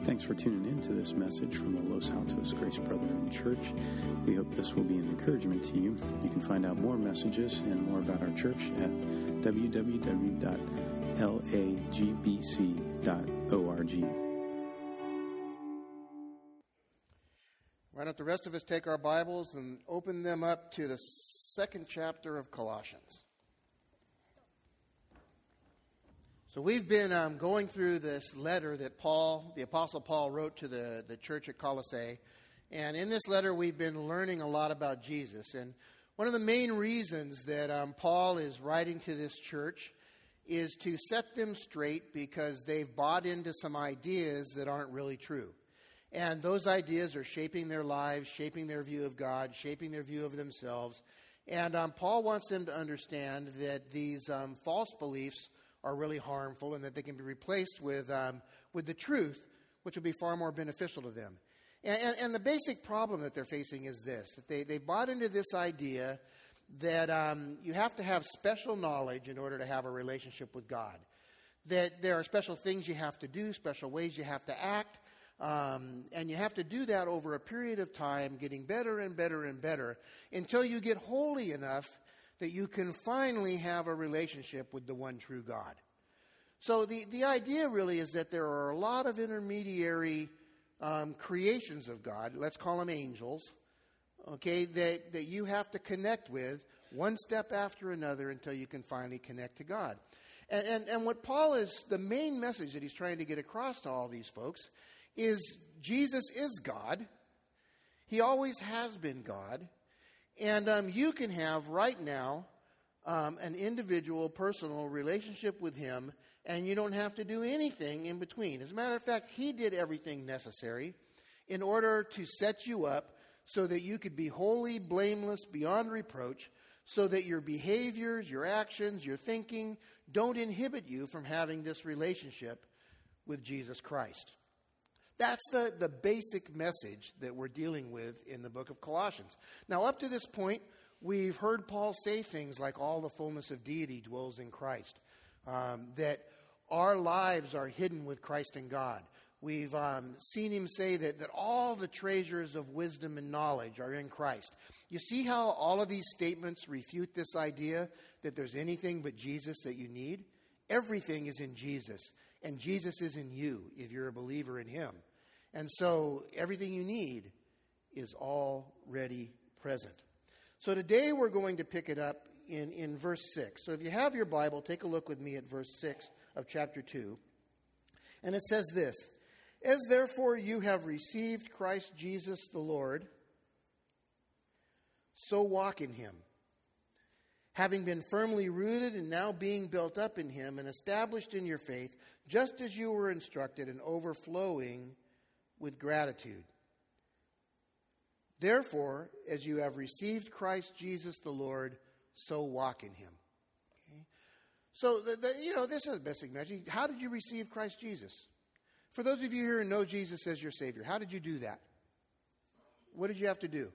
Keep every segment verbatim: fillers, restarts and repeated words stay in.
Thanks for tuning in to this message from the Los Altos Grace Brotherhood Church. We hope this will be an encouragement to you. You can find out more messages and more about our church at w w w dot l a g b c dot org. Why don't the rest of us take our Bibles and open them up to the second chapter of Colossians. So we've been um, going through this letter that Paul, the Apostle Paul, wrote to the, the church at Colossae. And in this letter, we've been learning a lot about Jesus. And one of the main reasons that um, Paul is writing to this church is to set them straight because they've bought into some ideas that aren't really true. And those ideas are shaping their lives, shaping their view of God, shaping their view of themselves. And um, Paul wants them to understand that these um, false beliefs are really harmful and that they can be replaced with um, with the truth, which will be far more beneficial to them. And, and, and the basic problem that they're facing is this, that they, they bought into this idea that um, you have to have special knowledge in order to have a relationship with God. That there are special things you have to do, special ways you have to act, um, and you have to do that over a period of time, getting better and better and better, until you get holy enough that you can finally have a relationship with the one true God. So the, the idea really is that there are a lot of intermediary um, creations of God, let's call them angels, okay, that, that you have to connect with one step after another until you can finally connect to God. And, and, and what Paul is, the main message that he's trying to get across to all these folks is Jesus is God. He always has been God. And um, you can have right now um, an individual, personal relationship with Him, and you don't have to do anything in between. As a matter of fact, He did everything necessary in order to set you up so that you could be holy, blameless, beyond reproach, so that your behaviors, your actions, your thinking don't inhibit you from having this relationship with Jesus Christ. That's the, the basic message that we're dealing with in the book of Colossians. Now, up to this point, we've heard Paul say things like all the fullness of deity dwells in Christ, um, that our lives are hidden with Christ in God. We've um, seen him say that, that all the treasures of wisdom and knowledge are in Christ. You see how all of these statements refute this idea that there's anything but Jesus that you need? Everything is in Jesus, and Jesus is in you if you're a believer in Him. And so everything you need is already present. So today we're going to pick it up in, in verse six. So if you have your Bible, take a look with me at verse six of chapter two. And it says this, "As therefore you have received Christ Jesus the Lord, so walk in Him, having been firmly rooted and now being built up in Him and established in your faith, just as you were instructed and overflowing with gratitude. Therefore, as you have received Christ Jesus the Lord, so walk in Him." Okay? So, the, the, you know, this is a basic message. How did you receive Christ Jesus? For those of you here who know Jesus as your Savior, how did you do that? What did you have to do?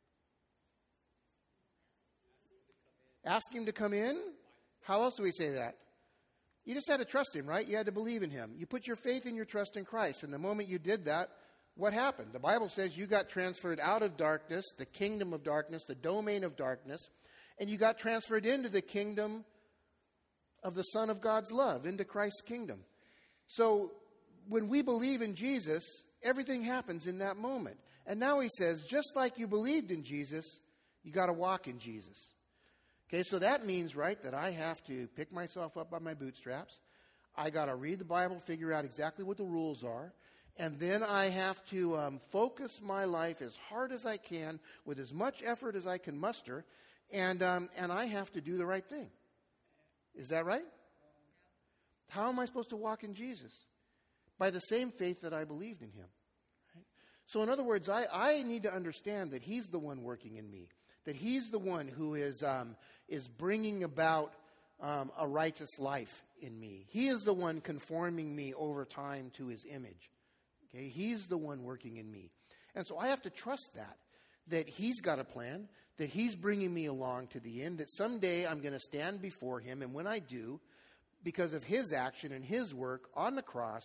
Ask Him to come in? How else do we say that? You just had to trust Him, right? You had to believe in Him. You put your faith and your trust in Christ. And the moment you did that, what happened? The Bible says you got transferred out of darkness, the kingdom of darkness, the domain of darkness, and you got transferred into the kingdom of the Son of God's love, into Christ's kingdom. So when we believe in Jesus, everything happens in that moment. And now He says, just like you believed in Jesus, you got to walk in Jesus. Okay, so that means, right, that I have to pick myself up by my bootstraps. I got to read the Bible, figure out exactly what the rules are. And then I have to um, focus my life as hard as I can, with as much effort as I can muster. And, um, and I have to do the right thing. Is that right? How am I supposed to walk in Jesus? By the same faith that I believed in Him. Right? So in other words, I, I need to understand that He's the one working in me. That He's the one who is um, is bringing about um, a righteous life in me. He is the one conforming me over time to His image. Okay, He's the one working in me. And so I have to trust that, that He's got a plan, that He's bringing me along to the end, that someday I'm going to stand before Him, and when I do, because of His action and His work on the cross,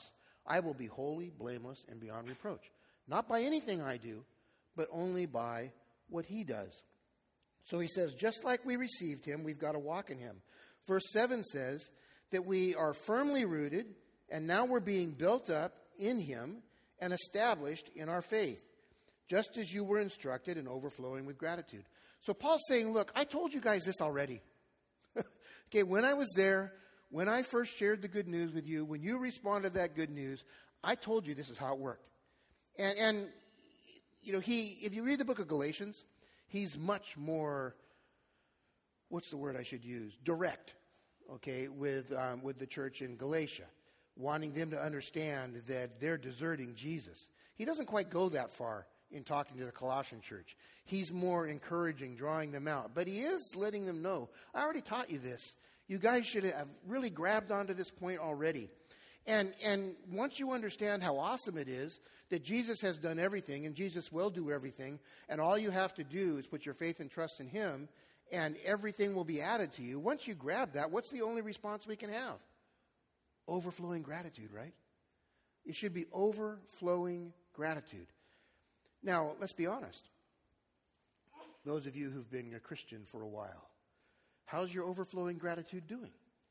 I will be holy, blameless, and beyond reproach. Not by anything I do, but only by what he does. So he says, just like we received him, we've got to walk in him. Verse seven says that we are firmly rooted, and now we're being built up in him and established in our faith, just as you were instructed and overflowing with gratitude. So Paul's saying, look, I told you guys this already. Okay, when I was there, when I first shared the good news with you, when you responded to that good news, I told you this is how it worked. And, and you know, he, if you read the book of Galatians, he's much more, what's the word I should use? Direct, okay, with, um, with the church in Galatia, wanting them to understand that they're deserting Jesus. He doesn't quite go that far in talking to the Colossian church. He's more encouraging, drawing them out. But he is letting them know, I already taught you this. You guys should have really grabbed onto this point already. And, and once you understand how awesome it is that Jesus has done everything and Jesus will do everything, and all you have to do is put your faith and trust in him, and everything will be added to you. Once you grab that, what's the only response we can have? Overflowing gratitude, right? It should be overflowing gratitude. Now, let's be honest. Those of you who've been a Christian for a while, how's your overflowing gratitude doing?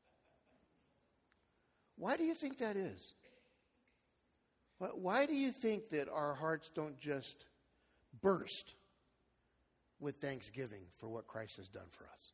Why do you think that is? Why do you think that our hearts don't just burst with thanksgiving for what Christ has done for us?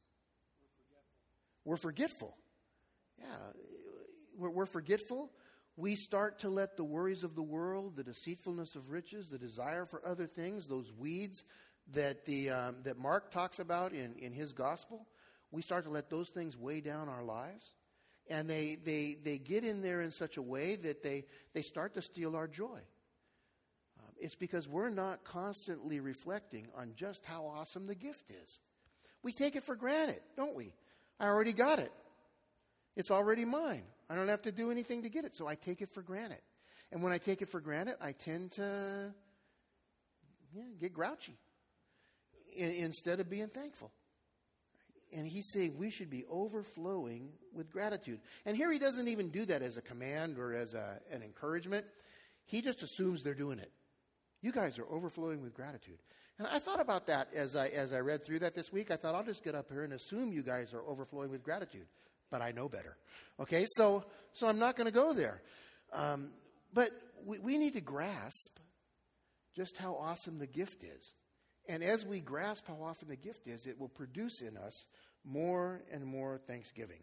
We're forgetful. We're forgetful. Yeah, we're, we're forgetful. We start to let the worries of the world, the deceitfulness of riches, the desire for other things, those weeds that the um, that Mark talks about in, in his gospel, we start to let those things weigh down our lives. And they, they, they get in there in such a way that they, they start to steal our joy. Um, it's because we're not constantly reflecting on just how awesome the gift is. We take it for granted, don't we? I already got it. It's already mine. I don't have to do anything to get it, so I take it for granted. And when I take it for granted, I tend to yeah, get grouchy in, instead of being thankful. And he's saying we should be overflowing with gratitude. And here he doesn't even do that as a command or as a, an encouragement. He just assumes they're doing it. You guys are overflowing with gratitude. And I thought about that as I as I read through that this week. I thought I'll just get up here and assume you guys are overflowing with gratitude. But I know better. Okay, so so I'm not going to go there. Um, but we, we need to grasp just how awesome the gift is. And as we grasp how awesome the gift is, it will produce in us more and more thanksgiving.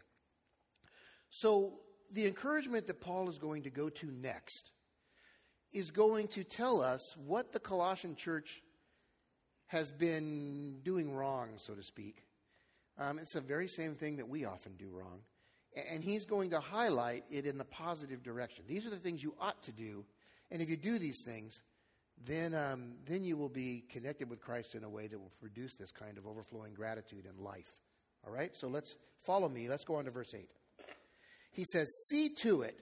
So the encouragement that Paul is going to go to next is going to tell us what the Colossian church has been doing wrong, so to speak. Um, it's the very same thing that we often do wrong. And he's going to highlight it in the positive direction. These are the things you ought to do. And if you do these things, then um, then you will be connected with Christ in a way that will produce this kind of overflowing gratitude in life. All right? So let's follow me. Let's go on to verse eight. He says, see to it.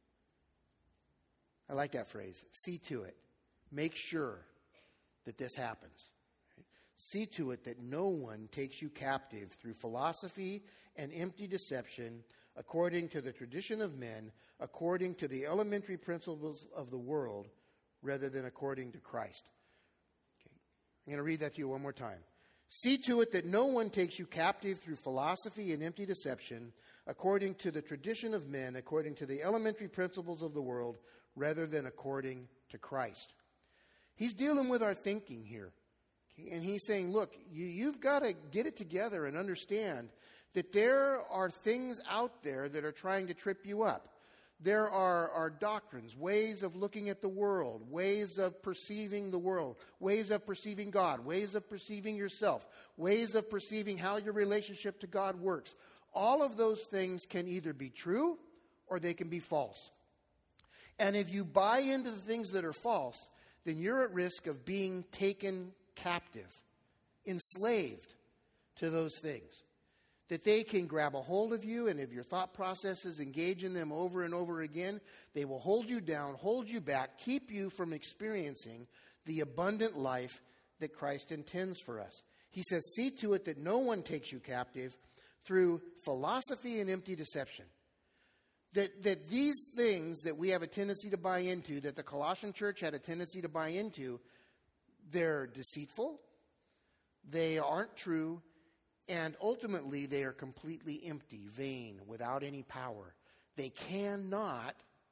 I like that phrase. See to it. Make sure that this happens. Right? See to it that no one takes you captive through philosophy and empty deception, according to the tradition of men, according to the elementary principles of the world, rather than according to Christ. Okay. I'm going to read that to you one more time. See to it that no one takes you captive through philosophy and empty deception, according to the tradition of men, according to the elementary principles of the world, rather than according to Christ. He's dealing with our thinking here. Okay. And he's saying, look, you, you've got to get it together and understand that there are things out there that are trying to trip you up. There are, are doctrines, ways of looking at the world, ways of perceiving the world, ways of perceiving God, ways of perceiving yourself, ways of perceiving how your relationship to God works. All of those things can either be true or they can be false. And if you buy into the things that are false, then you're at risk of being taken captive, enslaved to those things. That they can grab a hold of you, and if your thought processes engage in them over and over again, they will hold you down, hold you back, keep you from experiencing the abundant life that Christ intends for us. He says, see to it that no one takes you captive through philosophy and empty deception. That, that these things that we have a tendency to buy into, that the Colossian church had a tendency to buy into, they're deceitful, they aren't true, and ultimately they are completely empty, vain, without any power. They cannot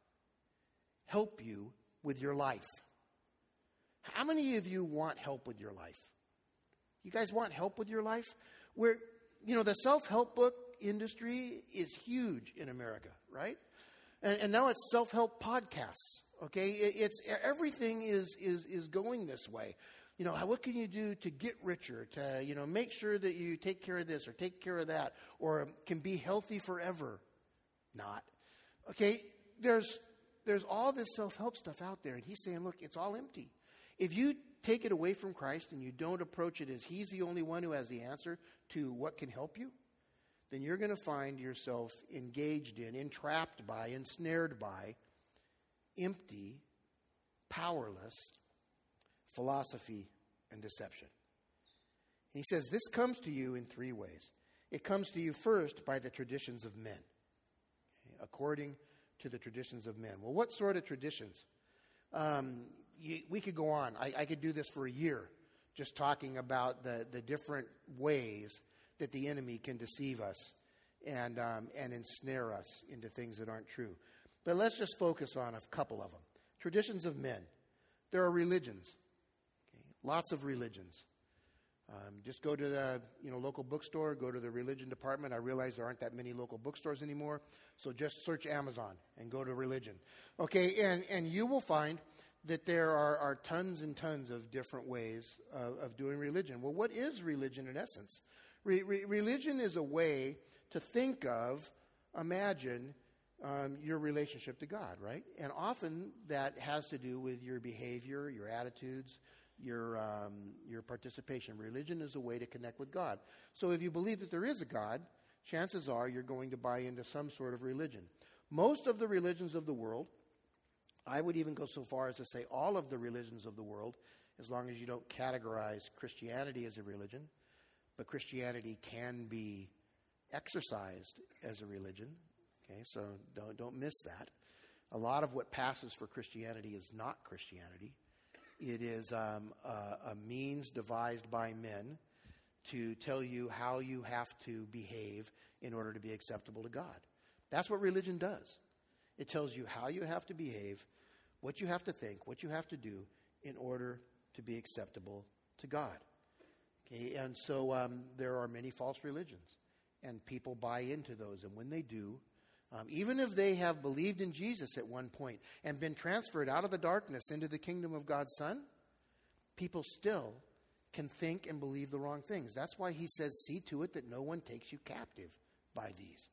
help you with your life. How many of you want help with your life? You guys want help with your life? Where, you know, the self-help book industry is huge in America, right? And, and now it's self-help podcasts. Okay, it, it's everything is is is going this way. You know, what can you do to get richer? To you know, make sure that you take care of this or take care of that, or can be healthy forever. Not okay. There's there's all this self-help stuff out there, and he's saying, look, it's all empty. If you take it away from Christ and you don't approach it as he's the only one who has the answer to what can help you, then you're going to find yourself engaged in, entrapped by, ensnared by empty, powerless philosophy and deception. He says this comes to you in three ways. It comes to you first by the traditions of men, okay, according to the traditions of men. Well, what sort of traditions? Um, you, we could go on. I, I could do this for a year, just talking about the, the different ways that the enemy can deceive us and um, and ensnare us into things that aren't true. But let's just focus on a couple of them. Traditions of men. There are religions. Okay? Lots of religions. Um, just go to the you know local bookstore, go to the religion department. I realize there aren't that many local bookstores anymore, so just search Amazon and go to religion. Okay, and, and you will find that there are, are tons and tons of different ways of, of doing religion. Well, what is religion in essence? Re- re- religion is a way to think of, imagine um, your relationship to God, right? And often that has to do with your behavior, your attitudes, your um, your participation. Religion is a way to connect with God. So if you believe that there is a God, chances are you're going to buy into some sort of religion. Most of the religions of the world, I would even go so far as to say all of the religions of the world, as long as you don't categorize Christianity as a religion, but Christianity can be exercised as a religion. Okay, so don't don't miss that. A lot of what passes for Christianity is not Christianity. It is um, a, a means devised by men to tell you how you have to behave in order to be acceptable to God. That's what religion does. It tells you how you have to behave, what you have to think, what you have to do in order to be acceptable to God. Okay, and so um, there are many false religions, and people buy into those. And when they do, um, even if they have believed in Jesus at one point and been transferred out of the darkness into the kingdom of God's Son, people still can think and believe the wrong things. That's why he says, see to it that no one takes you captive by these.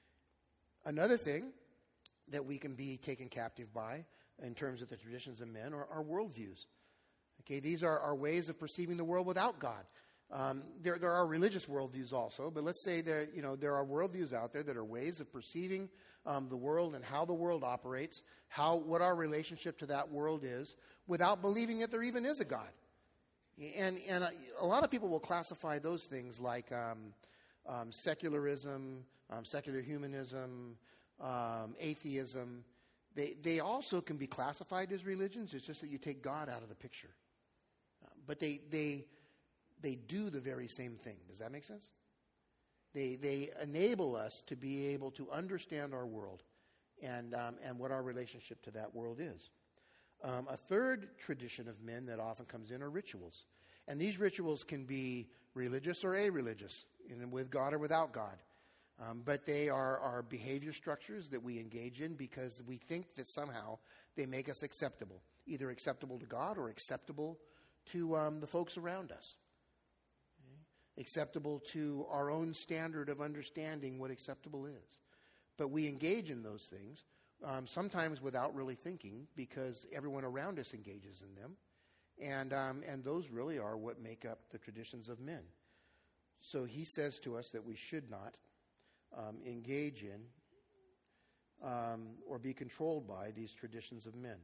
Another thing that we can be taken captive by in terms of the traditions of men are, are worldviews. Okay, these are our ways of perceiving the world without God. Um, there, there are religious worldviews also, but let's say there, you know, there are worldviews out there that are ways of perceiving um, the world and how the world operates, how what our relationship to that world is, without believing that there even is a God. And and a, a lot of people will classify those things like um, um, secularism, um, secular humanism, um, atheism. They they also can be classified as religions. It's just that you take God out of the picture. Uh, but they they they do the very same thing. Does that make sense? They they enable us to be able to understand our world and um, and what our relationship to that world is. Um, a third tradition of men that often comes in are rituals. And these rituals can be religious or a-religious, and with God or without God. Um, but they are, are behavior structures that we engage in because we think that somehow they make us acceptable, either acceptable to God or acceptable to um, the folks around us. Okay? Acceptable to our own standard of understanding what acceptable is. But we engage in those things, um, sometimes without really thinking, because everyone around us engages in them. And um, and those really are what make up the traditions of men. So he says to us that we should not um, engage in um, or be controlled by these traditions of men.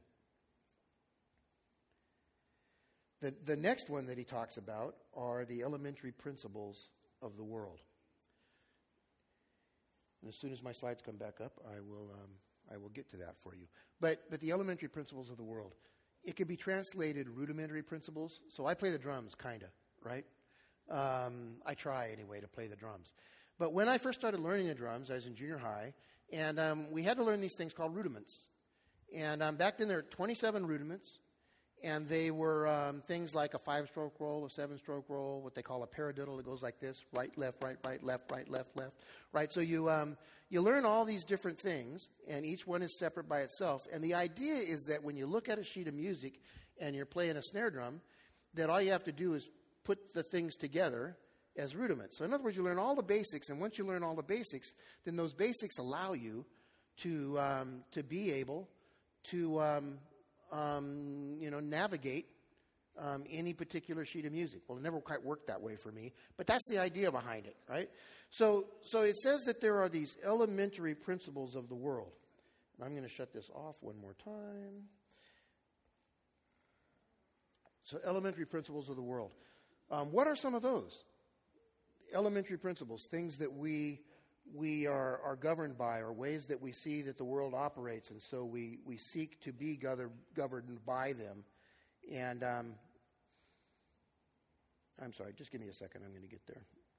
The, the next one that he talks about are the elementary principles of the world. And as soon as my slides come back up, I will um, I will get to that for you. But but the elementary principles of the world, it could be translated rudimentary principles. So I play the drums, kind of, right? Um, I try anyway to play the drums. But when I first started learning the drums, I was in junior high, and um, we had to learn these things called rudiments. And um, back then there were twenty-seven rudiments, and they were um, things like a five-stroke roll, a seven-stroke roll, what they call a paradiddle that goes like this: right, left, right, right, left, right, left, left, right. So you um, you learn all these different things, and each one is separate by itself. And the idea is that when you look at a sheet of music and you're playing a snare drum, that all you have to do is put the things together as rudiments. So in other words, you learn all the basics, and once you learn all the basics, then those basics allow you to um, to be able to um, um, you know navigate um, any particular sheet of music. Well, it never quite worked that way for me, but that's the idea behind it, right? So so it says that there are these elementary principles of the world. And I'm going to shut this off one more time. So elementary principles of the world. Um, what are some of those? Elementary principles, things that we we are, are governed by, or ways that we see that the world operates, and so we, we seek to be gather, governed by them. And um, I'm sorry, just give me a second, I'm going to get there.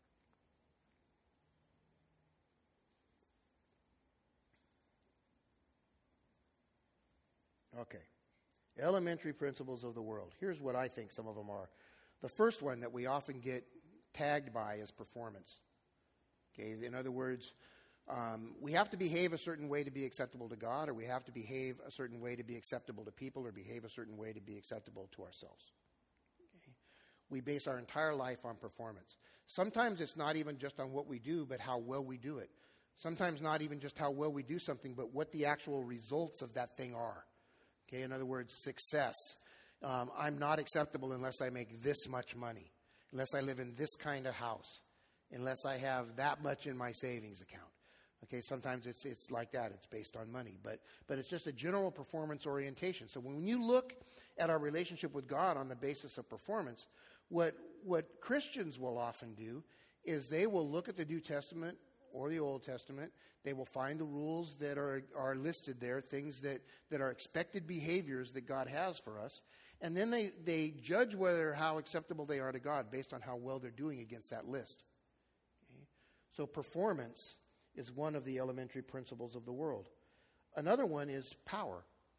Okay. Elementary principles of the world. Here's what I think some of them are. The first one that we often get tagged by is performance. Okay, in other words, um, we have to behave a certain way to be acceptable to God, or we have to behave a certain way to be acceptable to people, or behave a certain way to be acceptable to ourselves. Okay? We base our entire life on performance. Sometimes it's not even just on what we do, but how well we do it. Sometimes not even just how well we do something, but what the actual results of that thing are. Okay, in other words, success. Um, I'm not acceptable unless I make this much money, unless I live in this kind of house, unless I have that much in my savings account. Okay, sometimes it's it's like that. It's based on money. But but it's just a general performance orientation. So when you look at our relationship with God on the basis of performance, what what Christians will often do is they will look at the New Testament or the Old Testament. They will find the rules that are, are listed there, things that, that are expected behaviors that God has for us. And then they, they judge whether how acceptable they are to God based on how well they're doing against that list. Okay? So performance is one of the elementary principles of the world. Another one is power.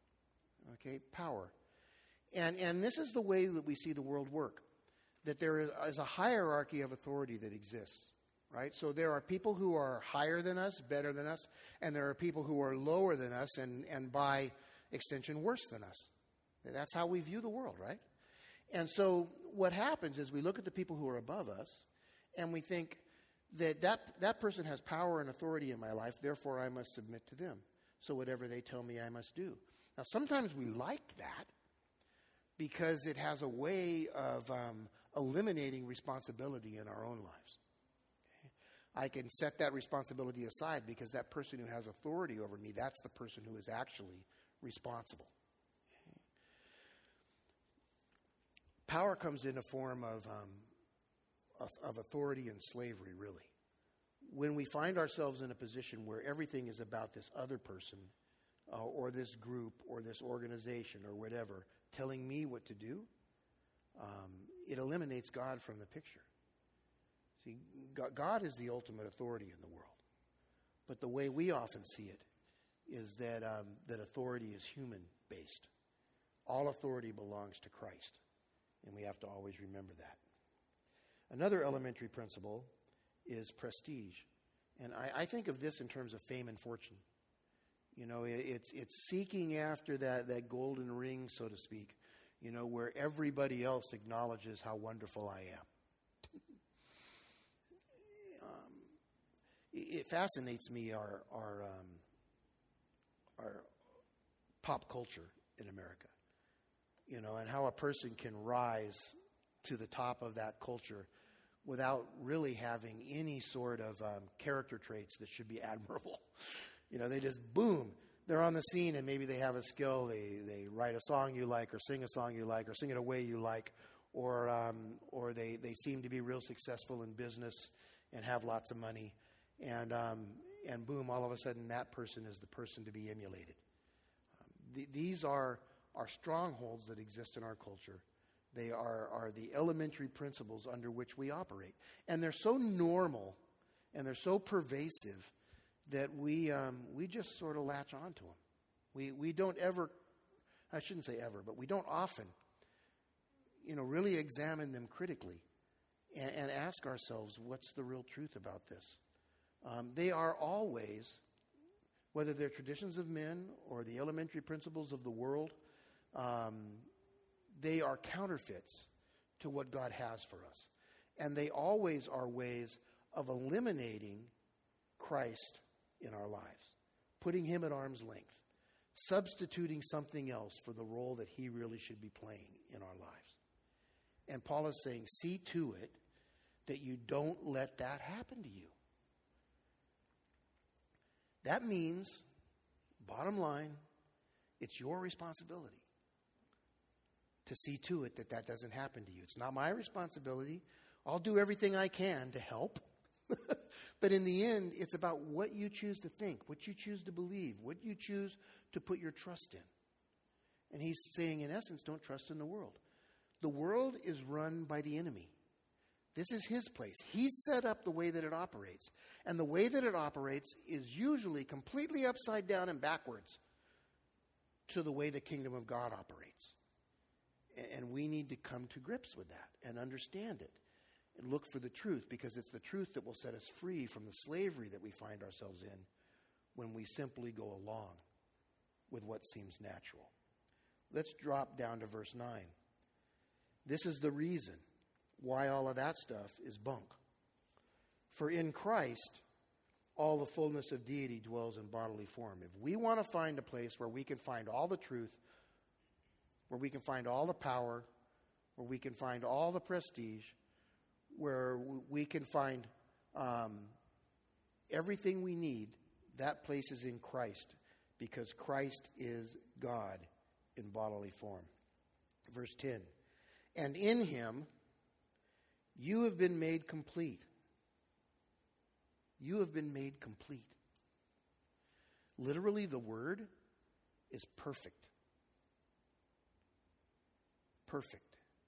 Okay, power. And, and this is the way that we see the world work, that there is a hierarchy of authority that exists. Right? So there are people who are higher than us, better than us, and there are people who are lower than us and, and by extension worse than us. That's how we view the world, right? And so what happens is we look at the people who are above us and we think that that, that person has power and authority in my life, therefore I must submit to them. So whatever they tell me I must do. Now sometimes we like that because it has a way of um, eliminating responsibility in our own lives. I can set that responsibility aside because that person who has authority over me, that's the person who is actually responsible. Power comes in a form of, um, of, of authority and slavery, really. When we find ourselves in a position where everything is about this other person uh, or this group or this organization or whatever telling me what to do, um, it eliminates God from the picture. See, God is the ultimate authority in the world. But the way we often see it is that, um, that authority is human-based. All authority belongs to Christ. And we have to always remember that. Another elementary principle is prestige. And I, I think of this in terms of fame and fortune. You know, it, it's, it's seeking after that, that golden ring, so to speak, you know, where everybody else acknowledges how wonderful I am. It fascinates me, our our, um, our pop culture in America, you know, and how a person can rise to the top of that culture without really having any sort of um, character traits that should be admirable. You know, they just, boom, they're on the scene, and maybe they have a skill. They they write a song you like, or sing a song you like, or sing it a way you like, or um, or they, they seem to be real successful in business and have lots of money. And um, and boom, all of a sudden that person is the person to be emulated. Um, th- these are, are strongholds that exist in our culture. They are, are the elementary principles under which we operate. And they're so normal and they're so pervasive that we um, we just sort of latch onto them. We we don't ever, I shouldn't say ever, but we don't often, you know, really examine them critically and, and ask ourselves, what's the real truth about this? Um, they are always, whether they're traditions of men or the elementary principles of the world, um, they are counterfeits to what God has for us. And they always are ways of eliminating Christ in our lives, putting him at arm's length, substituting something else for the role that he really should be playing in our lives. And Paul is saying, see to it that you don't let that happen to you. That means, bottom line, it's your responsibility to see to it that that doesn't happen to you. It's not my responsibility. I'll do everything I can to help. But in the end, it's about what you choose to think, what you choose to believe, what you choose to put your trust in. And he's saying, in essence, don't trust in the world. The world is run by the enemy. This is his place. He's set up the way that it operates. And the way that it operates is usually completely upside down and backwards to the way the kingdom of God operates. And we need to come to grips with that and understand it and look for the truth, because it's the truth that will set us free from the slavery that we find ourselves in when we simply go along with what seems natural. Let's drop down to verse nine. This is the reason why all of that stuff is bunk. For in Christ, all the fullness of deity dwells in bodily form. If we want to find a place where we can find all the truth, where we can find all the power, where we can find all the prestige, where we can find um, everything we need, that place is in Christ, because Christ is God in bodily form. Verse ten, and in him you have been made complete. You have been made complete. Literally, the word is perfect. Perfect.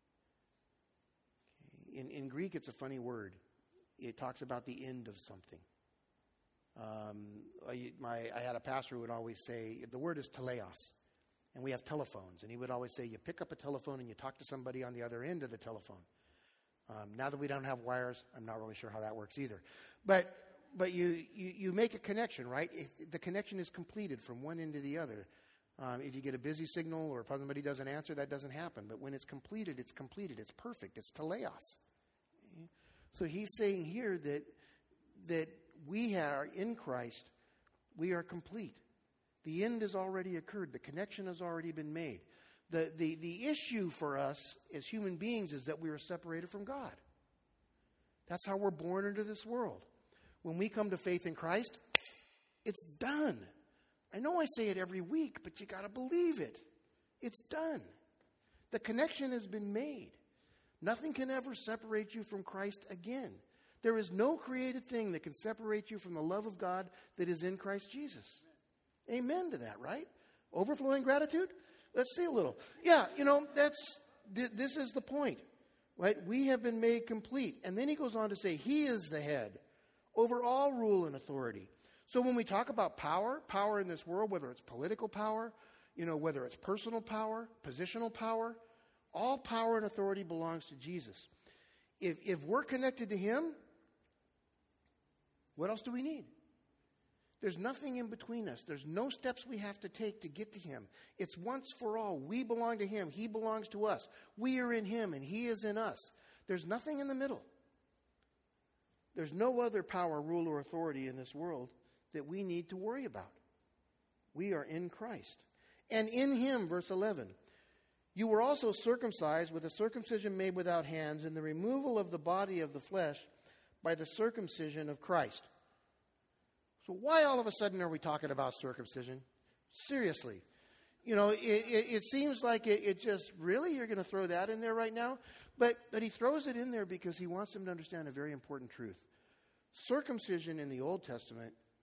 In, in Greek, it's a funny word. It talks about the end of something. Um, I, my, I had a pastor who would always say, the word is teleos. And we have telephones. And he would always say, you pick up a telephone and you talk to somebody on the other end of the telephone. Um, now that we don't have wires, I'm not really sure how that works either. But but you, you, you make a connection, right? If the connection is completed from one end to the other. Um, if you get a busy signal or somebody doesn't answer, that doesn't happen. But when it's completed, it's completed. It's perfect. It's teleos. So he's saying here that that we are in Christ, we are complete. The end has already occurred. The connection has already been made. The, the, the issue for us as human beings is that we are separated from God. That's how we're born into this world. When we come to faith in Christ, it's done. I know I say it every week, but you got to believe it. It's done. The connection has been made. Nothing can ever separate you from Christ again. There is no created thing that can separate you from the love of God that is in Christ Jesus. Amen to that, right? Overflowing gratitude? Let's see a little. Yeah, you know, that's th- this is the point, right? We have been made complete. And then he goes on to say he is the head over all rule and authority. So when we talk about power, power in this world, whether it's political power, you know, whether it's personal power, positional power, all power and authority belongs to Jesus. If if we're connected to him, what else do we need? There's nothing in between us. There's no steps we have to take to get to him. It's once for all. We belong to him. He belongs to us. We are in him and he is in us. There's nothing in the middle. There's no other power, rule, or authority in this world that we need to worry about. We are in Christ. And in him, verse eleven, you were also circumcised with a circumcision made without hands in the removal of the body of the flesh by the circumcision of Christ. So why all of a sudden are we talking about circumcision? Seriously. You know, it, it, it seems like it, it just, really, you're going to throw that in there right now? But, but he throws it in there because he wants them to understand a very important truth. Circumcision in the Old Testament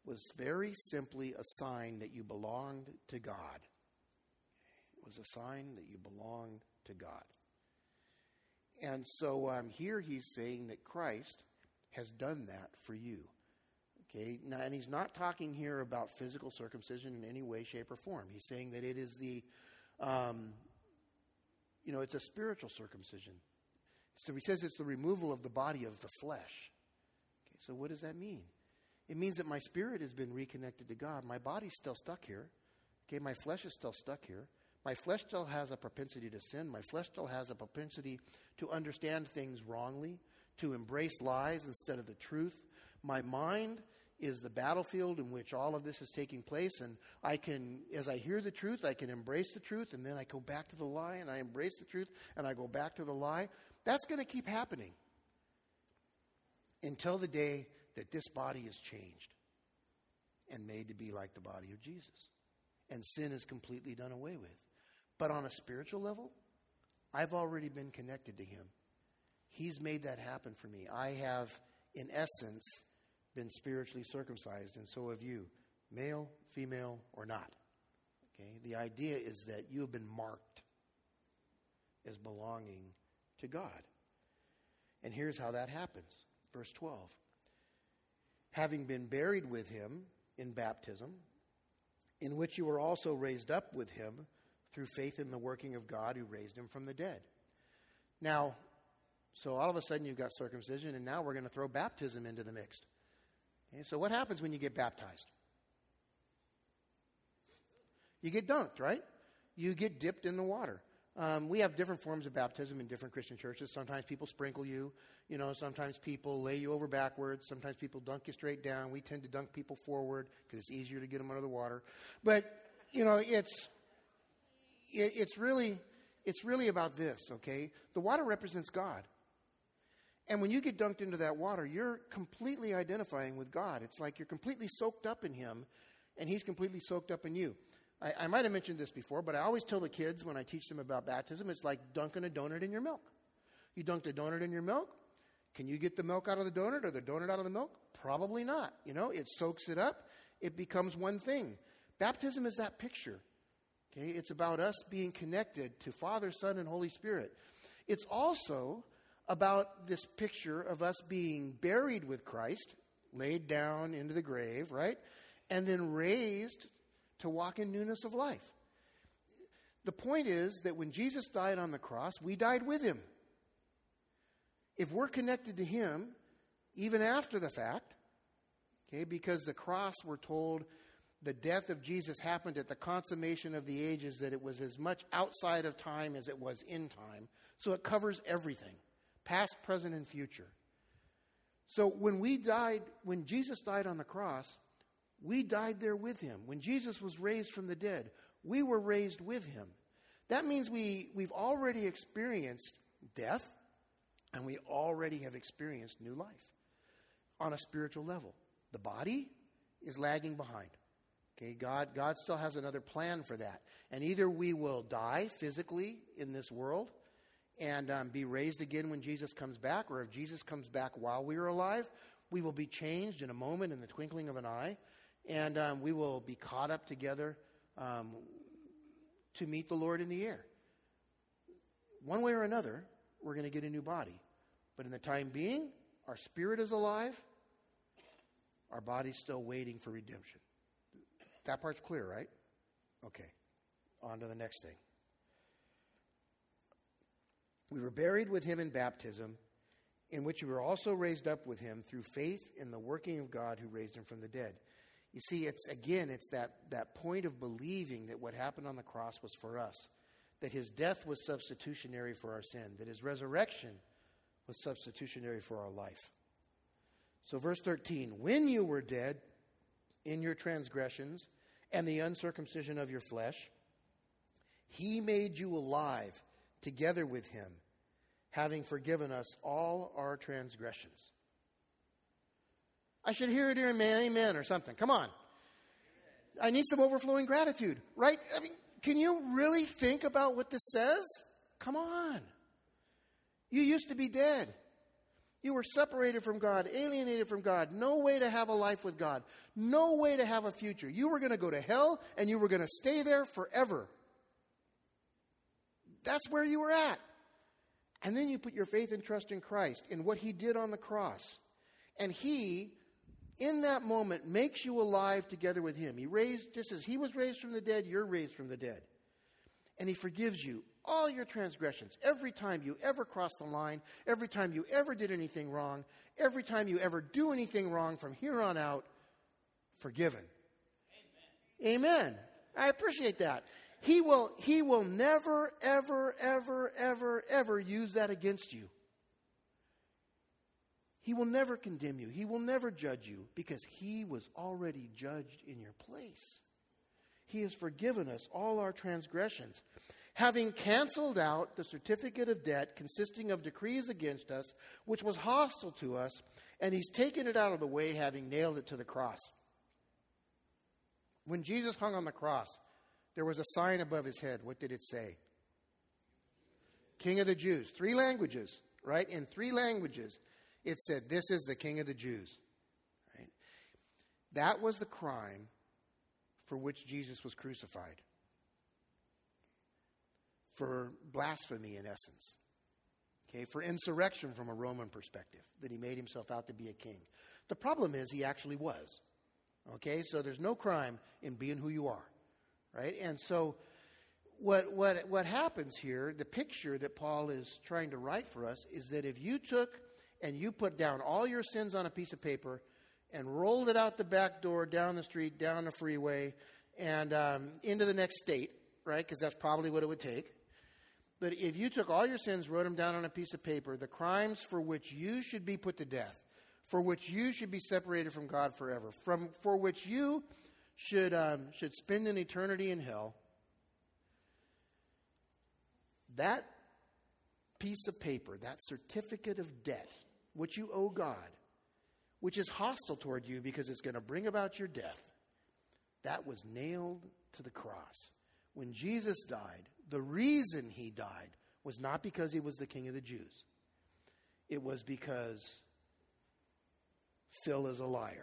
was very simply a sign that you belonged to God. It was a sign that you belonged to God. And so um, here he's saying that Christ has done that for you. Okay, now, and he's not talking here about physical circumcision in any way, shape, or form. He's saying that it is the, um, you know, it's a spiritual circumcision. So he says it's the removal of the body of the flesh. Okay, so what does that mean? It means that my spirit has been reconnected to God. My body's still stuck here. Okay, my flesh is still stuck here. My flesh still has a propensity to sin. My flesh still has a propensity to understand things wrongly, to embrace lies instead of the truth. My mind is the battlefield in which all of this is taking place, and I can, as I hear the truth, I can embrace the truth, and then I go back to the lie, and I embrace the truth, and I go back to the lie. That's going to keep happening until the day that this body is changed and made to be like the body of Jesus, and sin is completely done away with. But on a spiritual level, I've already been connected to him. He's made that happen for me. I have, in essence, been spiritually circumcised, and so have you, male, female, or not. Okay? The idea is that you have been marked as belonging to God. And here's how that happens. Verse twelve. Having been buried with him in baptism, in which you were also raised up with him through faith in the working of God who raised him from the dead. Now, so all of a sudden you've got circumcision, and now we're going to throw baptism into the mix. Okay, so what happens when you get baptized? You get dunked, right? You get dipped in the water. Um, we have different forms of baptism in different Christian churches. Sometimes people sprinkle you. You know, sometimes people lay you over backwards. Sometimes people dunk you straight down. We tend to dunk people forward because it's easier to get them under the water. But, you know, it's it, it's really it's really about this, okay? The water represents God. And when you get dunked into that water, you're completely identifying with God. It's like you're completely soaked up in him, and he's completely soaked up in you. I, I might have mentioned this before, but I always tell the kids when I teach them about baptism, it's like dunking a donut in your milk. You dunk the donut in your milk. Can you get the milk out of the donut or the donut out of the milk? Probably not. You know, it soaks it up. It becomes one thing. Baptism is that picture. Okay, it's about us being connected to Father, Son, and Holy Spirit. It's also about this picture of us being buried with Christ, laid down into the grave, right? And then raised to walk in newness of life. The point is that when Jesus died on the cross, we died with him. If we're connected to him, even after the fact, okay, because the cross, we're told, the death of Jesus happened at the consummation of the ages, that it was as much outside of time as it was in time. So it covers everything, past, present, and future. So when we died, when Jesus died on the cross, we died there with him. When Jesus was raised from the dead, we were raised with him. That means we, we've already experienced death, and we already have experienced new life on a spiritual level. The body is lagging behind. Okay, God, God still has another plan for that. And either we will die physically in this world and um, be raised again when Jesus comes back, or if Jesus comes back while we are alive, we will be changed in a moment, in the twinkling of an eye, and um, we will be caught up together um, to meet the Lord in the air. One way or another, we're going to get a new body. But in the time being, our spirit is alive. Our body's still waiting for redemption. That part's clear, right? Okay. On to the next thing. We were buried with him in baptism, in which we were also raised up with him through faith in the working of God who raised him from the dead. You see, it's again, it's that, that point of believing that what happened on the cross was for us, that his death was substitutionary for our sin, that his resurrection was substitutionary for our life. So verse thirteen, when you were dead in your transgressions and the uncircumcision of your flesh, he made you alive together with him, having forgiven us all our transgressions. I should hear it here, amen, amen, or something. Come on. I need some overflowing gratitude, right? I mean, can you really think about what this says? Come on. You used to be dead. You were separated from God, alienated from God, no way to have a life with God, no way to have a future. You were going to go to hell, and you were going to stay there forever. That's where you were at. And then you put your faith and trust in Christ, in what he did on the cross. And he, in that moment, makes you alive together with him. He raised, just as he was raised from the dead, you're raised from the dead. And he forgives you all your transgressions. Every time you ever crossed the line, every time you ever did anything wrong, every time you ever do anything wrong from here on out, forgiven. Amen. Amen. I appreciate that. He will, he will never, ever, ever, ever, ever use that against you. He will never condemn you. He will never judge you because he was already judged in your place. He has forgiven us all our transgressions, having canceled out the certificate of debt consisting of decrees against us, which was hostile to us, and he's taken it out of the way, having nailed it to the cross. When Jesus hung on the cross, there was a sign above his head. What did it say? King of the Jews. Three languages, right? In three languages, it said, this is the King of the Jews. Right? That was the crime for which Jesus was crucified. For blasphemy, in essence. Okay, for insurrection from a Roman perspective, that he made himself out to be a king. The problem is he actually was. Okay, so there's no crime in being who you are. Right? And so what what what happens here, the picture that Paul is trying to write for us, is that if you took and you put down all your sins on a piece of paper and rolled it out the back door, down the street, down the freeway, and um, into the next state, right? Because that's probably what it would take. But if you took all your sins, wrote them down on a piece of paper, the crimes for which you should be put to death, for which you should be separated from God forever, from for which you should um, should spend an eternity in hell, that piece of paper, that certificate of debt, which you owe God, which is hostile toward you because it's going to bring about your death, that was nailed to the cross. When Jesus died, the reason he died was not because he was the King of the Jews. It was because Phil is a liar.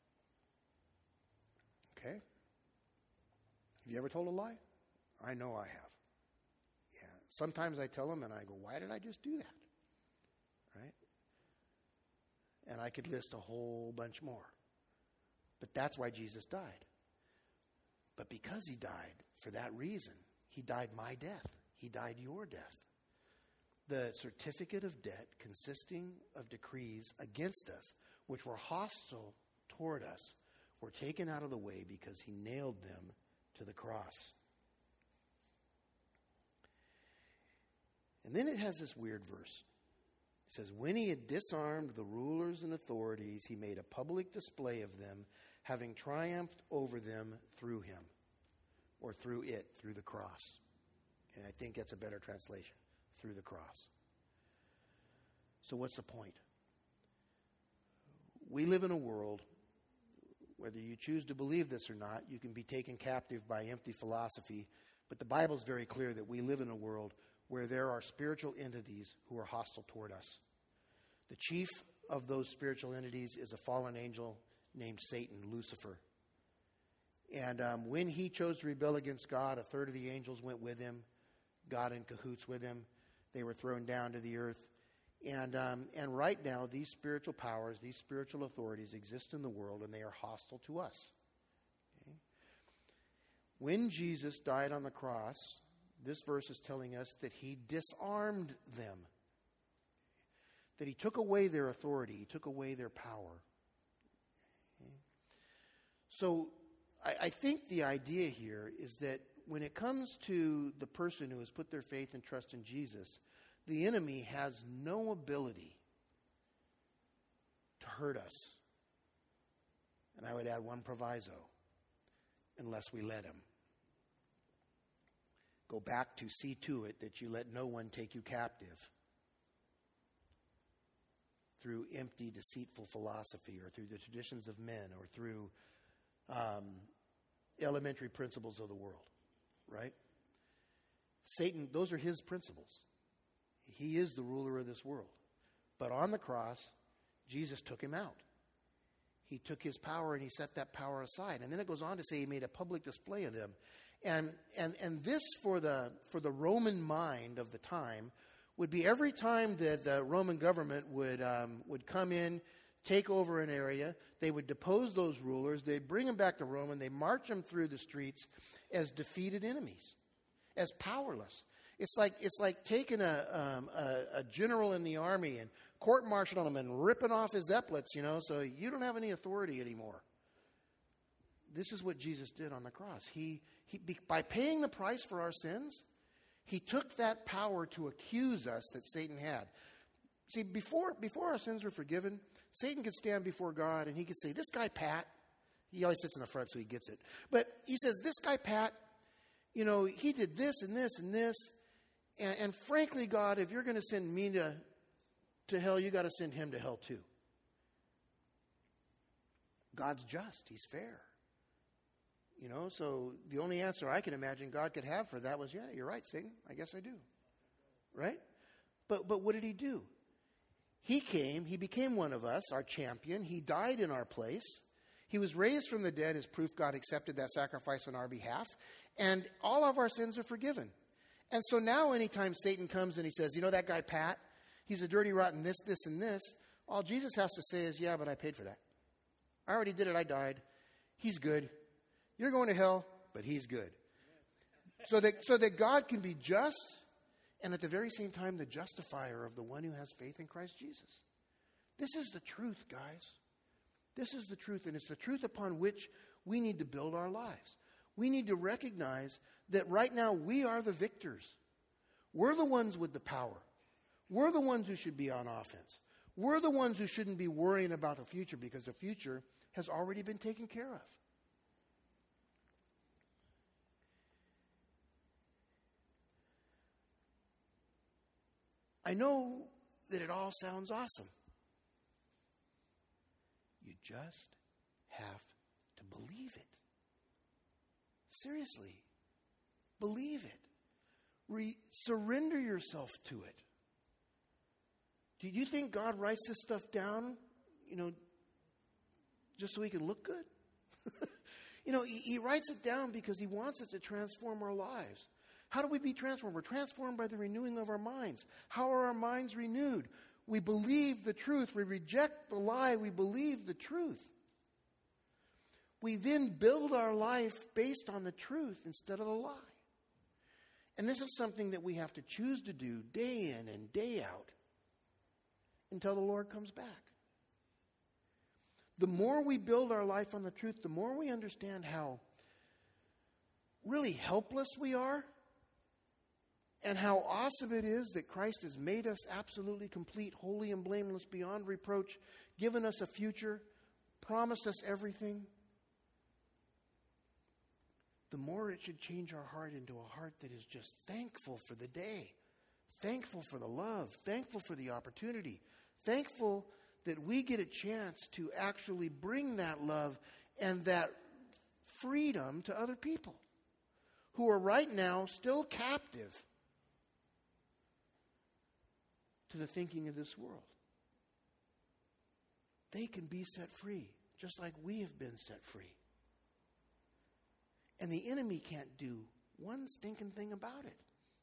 Okay? Have you ever told a lie? I know I have. Yeah. Sometimes I tell them and I go, why did I just do that? Right? And I could list a whole bunch more. But that's why Jesus died. But because he died for that reason, he died my death. He died your death. The certificate of debt consisting of decrees against us, which were hostile toward us, were taken out of the way because he nailed them to the cross. And then it has this weird verse. It says, when he had disarmed the rulers and authorities, he made a public display of them, having triumphed over them through him. Or through it, through the cross. And I think that's a better translation. Through the cross. So what's the point? We live in a world, whether you choose to believe this or not, you can be taken captive by empty philosophy. But the Bible is very clear that we live in a world where there are spiritual entities who are hostile toward us. The chief of those spiritual entities is a fallen angel named Satan, Lucifer. And um, when he chose to rebel against God, a third of the angels went with him, God in cahoots with him. They were thrown down to the earth. And um, and right now, these spiritual powers, these spiritual authorities exist in the world, and they are hostile to us. Okay? When Jesus died on the cross, this verse is telling us that he disarmed them, that he took away their authority, he took away their power. Okay? So I think the idea here is that when it comes to the person who has put their faith and trust in Jesus, the enemy has no ability to hurt us. And I would add one proviso, unless we let him. Go back to see to it that you let no one take you captive through empty, deceitful philosophy or through the traditions of men or through um, elementary principles of the world, right? Satan, those are his principles. He is the ruler of this world. But on the cross, Jesus took him out. He took his power and he set that power aside. And then it goes on to say he made a public display of them. And and and this for the for the Roman mind of the time would be every time that the Roman government would um, would come in, take over an area, they would depose those rulers, they'd bring them back to Rome, and they march them through the streets as defeated enemies, as powerless. It's like it's like taking a, um, a, a general in the army and court-martialing him and ripping off his epaulets, you know, so you don't have any authority anymore. This is what Jesus did on the cross. He, he by paying the price for our sins, he took that power to accuse us that Satan had. See, before before our sins were forgiven, Satan could stand before God and he could say, this guy Pat, he always sits in the front so he gets it. But he says, this guy Pat, you know, he did this and this and this. And, and frankly, God, if you're going to send me to, to hell, you got to send him to hell too. God's just. He's fair. You know, so the only answer I can imagine God could have for that was, yeah, you're right, Satan. I guess I do. Right? But but what did he do? He came, he became one of us, our champion. He died in our place. He was raised from the dead as proof God accepted that sacrifice on our behalf. And all of our sins are forgiven. And so now anytime Satan comes and he says, you know that guy Pat, he's a dirty, rotten this, this, and this, all Jesus has to say is, yeah, but I paid for that. I already did it. I died. He's good. You're going to hell, but he's good. So that, so that God can be just and at the very same time the justifier of the one who has faith in Christ Jesus. This is the truth, guys. This is the truth, and it's the truth upon which we need to build our lives. We need to recognize that right now we are the victors. We're the ones with the power. We're the ones who should be on offense. We're the ones who shouldn't be worrying about the future because the future has already been taken care of. I know that it all sounds awesome. You just have to believe it. Seriously, believe it. Re- surrender yourself to it. Do you think God writes this stuff down, you know, just so he can look good? You know, he, he writes it down because he wants it to transform our lives. How do we be transformed? We're transformed by the renewing of our minds. How are our minds renewed? We believe the truth. We reject the lie. We believe the truth. We then build our life based on the truth instead of the lie. And this is something that we have to choose to do day in and day out until the Lord comes back. The more we build our life on the truth, the more we understand how really helpless we are and how awesome it is that Christ has made us absolutely complete, holy and blameless, beyond reproach, given us a future, promised us everything. The more it should change our heart into a heart that is just thankful for the day, thankful for the love, thankful for the opportunity, thankful that we get a chance to actually bring that love and that freedom to other people who are right now still captive to the thinking of this world. They can be set free, just like we have been set free. And the enemy can't do one stinking thing about it.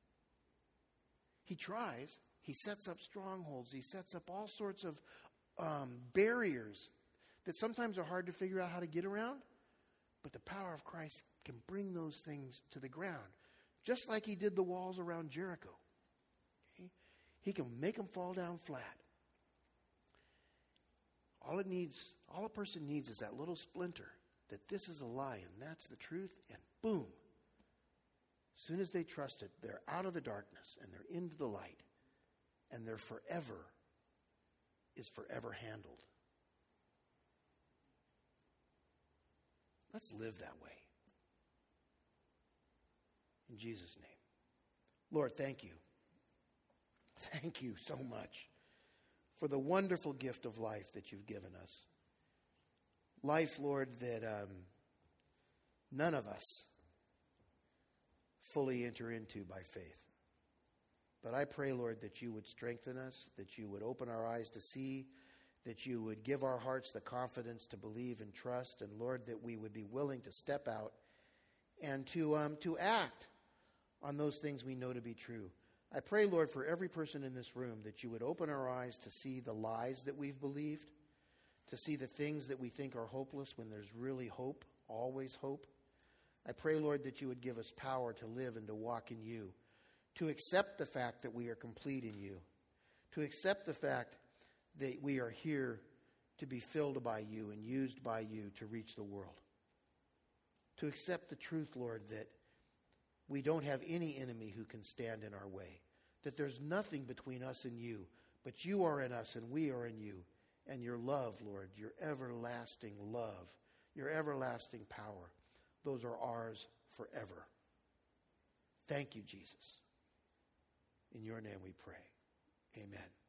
He tries. He sets up strongholds. He sets up all sorts of um, barriers that sometimes are hard to figure out how to get around. But the power of Christ can bring those things to the ground, just like he did the walls around Jericho. Okay? He can make them fall down flat. All it needs, all a person needs is that little splinter that this is a lie and that's the truth, and boom. As soon as they trust it, they're out of the darkness and they're into the light, and their forever is forever handled. Let's live that way. In Jesus' name. Lord, thank you. Thank you so much for the wonderful gift of life that you've given us. Life, Lord, that um, none of us fully enter into by faith. But I pray, Lord, that you would strengthen us, that you would open our eyes to see, that you would give our hearts the confidence to believe and trust, and Lord, that we would be willing to step out and to um, to act on those things we know to be true. I pray, Lord, for every person in this room, that you would open our eyes to see the lies that we've believed, to see the things that we think are hopeless when there's really hope, always hope. I pray, Lord, that you would give us power to live and to walk in you, to accept the fact that we are complete in you, to accept the fact that we are here to be filled by you and used by you to reach the world. To accept the truth, Lord, that we don't have any enemy who can stand in our way, that there's nothing between us and you, but you are in us and we are in you. And your love, Lord, your everlasting love, your everlasting power, those are ours forever. Thank you, Jesus. In your name we pray. Amen.